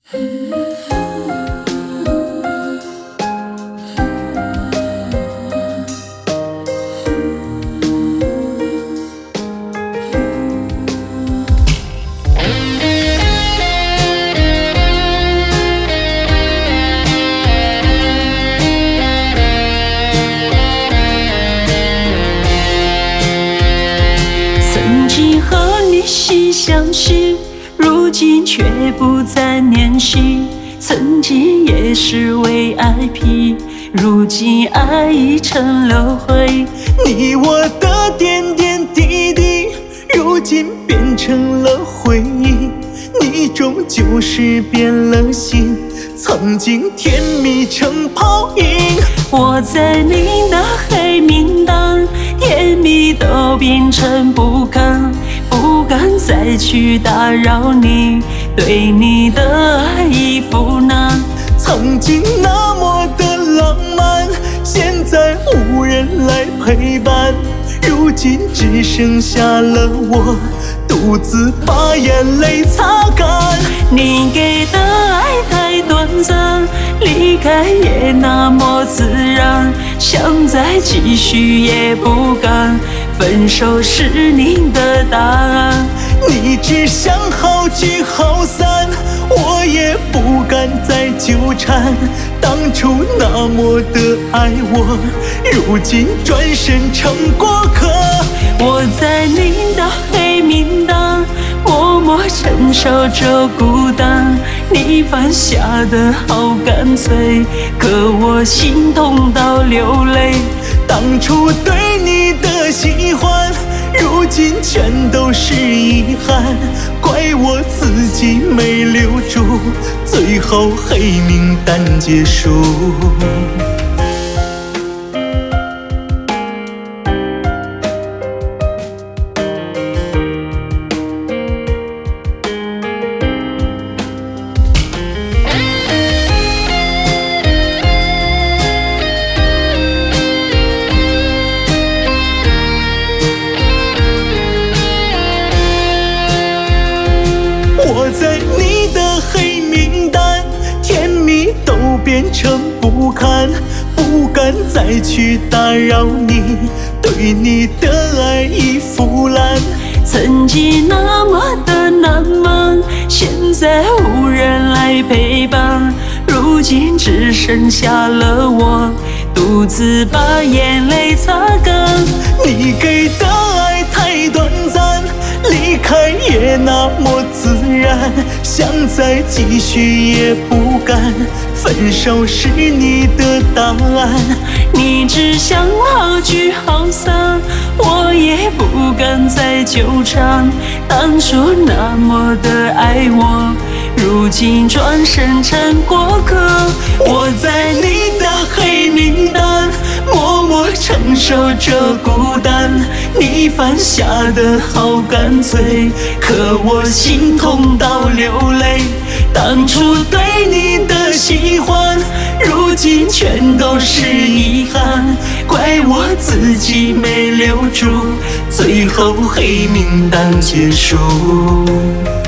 曾经和你心相识，如今却不再联系。曾经也是为爱疲，如今爱已成了灰。 你我的点点滴滴，如今变成了回忆。你终究是变了心，曾经甜蜜成泡影。 我在你的黑名单，甜蜜都变成不堪，不敢再去打扰你，对你的爱已腐烂。 曾经那么的浪漫，现在无人来陪伴，如今只剩下了我，独自把眼泪擦干。 你给的爱太短暂，离开也那么自然，想再继续也不敢，分手是你的答案。 你只想好聚好散，我也不敢再纠缠。当初那么的爱我，如今转身成过客。 我在你的黑名单，默默承受着孤单。你犯下的好干脆，可我心痛到流泪。 当初对你的喜欢，如今全都是遗憾，怪我自己没留住，最后黑名单结束。我在你的黑名单，甜蜜都变成不堪，不敢再去打扰你，对你的爱已腐烂。 曾经那么的浪漫，现在无人来陪伴，如今只剩下了我，独自把眼泪擦干。 你给的爱太短暂，离开也那么自然，想再继续也不敢，分手是你的答案。 你只想好聚好散，我也不敢再纠缠。当初那么的爱我，如今转身成过客。 我在你的黑名单，默默承受着孤单。你犯下的好干脆，可我心痛到流泪。当初对你的喜欢，如今全都是遗憾，怪我自己没留住，最后黑名单结束。